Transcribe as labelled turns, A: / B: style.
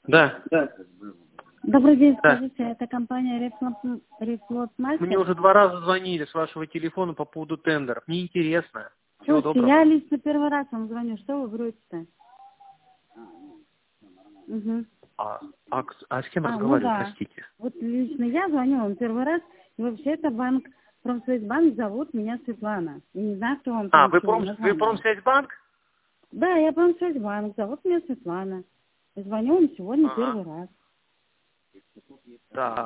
A: Да.
B: Добрый день,
A: Да.
B: скажите, это компания Reflot Master?
A: Мне уже 2 раза звонили с вашего телефона по поводу тендеров. Мне интересно. Всего
B: Слушайте,
A: доброго.
B: я лично первый раз вам звоню. Что вы врете-то? Угу.
A: А с кем
B: Ну
A: разговариваю,
B: да.
A: простите?
B: Вот лично я звоню вам первый раз. И вообще это банк, Промсвязьбанк, зовут меня Светлана. Я не знаю, кто вам там
A: Вы
B: чего назвал.
A: Промсвязьбанк?
B: Да, я Промсвязьбанк, зовут меня Светлана. И звоню вам сегодня
A: Ага.
B: первый раз.
A: Да.